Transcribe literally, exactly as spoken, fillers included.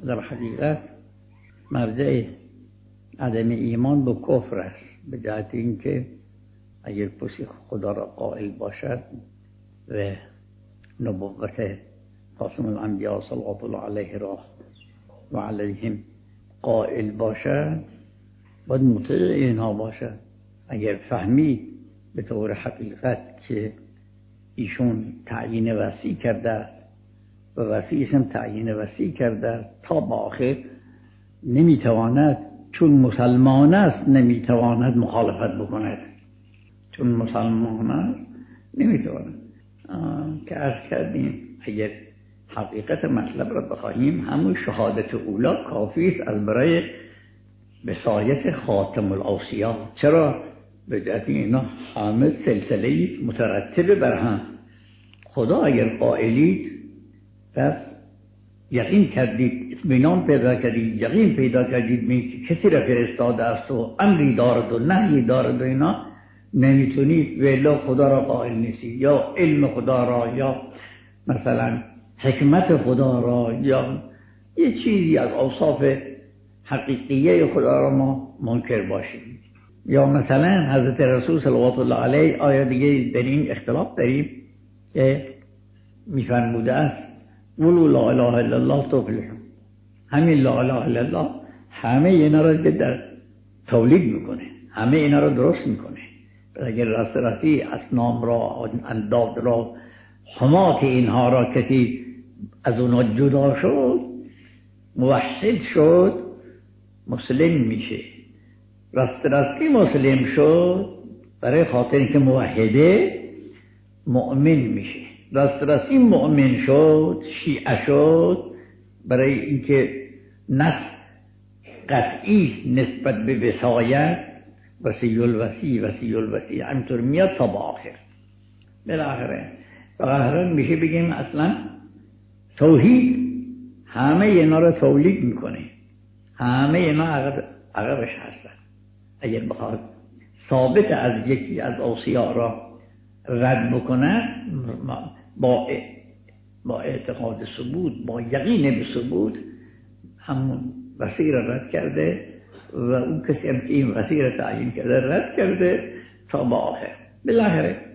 در حقیقت مرجع عدم ایمان به کفر است، به جهت اینکه اگر کسی خدا را قائل باشد و نبوت خاتم الانبیاء صلوات الله علیه را و علیهم قائل باشد باید مطیع اینها باشد. اگر فهمید به طور حقیقت که ایشون تعیین وسیع کرده و وسیع اسم تعیین وسیع کرده تا با آخر نمیتواند، چون مسلمان است نمیتواند مخالفت بکند، چون مسلمان است نمیتواند. که عرض کردیم اگر حقیقت مطلب را بخواهیم همون شهادت اولا کافی است از برای وصایت خاتم الاوصیا. چرا؟ به جهت اینا همه سلسله است مترتب بر هم. خدا اگر قائلید پس یقین کردید، اطمینان پیدا کردید، یقین پیدا کردید می که کسی را فرستاده است و امری دارد و نهی دارد و اینا، نمیتونید ولی خدا را قائل نیستید، یا علم خدا را یا مثلا حکمت خدا را یا یه چیزی از اوصاف حقیقیه خدا را ما منکر باشیم. یا مثلا حضرت رسول صلوات الله علیه آیا دیگه در این اختلاف داریم که میفرموده است قولوا لا اله الا الله تفلحون. همین لا اله الا الله همه اینا را در تولید میکنه، همه اینا را درست میکنه. اگر راست راستی اصنام را، انداد را، حمات اینها را کسی از اونا جدا شد، موحد شد، مسلم میشه. راست راستی مسلم شد برای خاطر اینکه موحده مؤمن میشه. راست راستی مؤمن شد، شیعه شد برای اینکه نص قطعی نسبت به وصایت، وصی الوصی وصی الوصی همینطور میاد تا با آخر. بالاخره بالاخره میشه بگیم اصلا توحید همه اینا رو تولید میکنه، همه اینا عقب عقبش هستن. اگر بخواد ثابت از یکی از اوصیا را رد بکنه با با اعتقاد ثبوت، با یقین به ثبوت همون وصی را رد کرده و اون کسی هم که این وصی را تعیین کرده رد کرده تا با آخر. بالاخره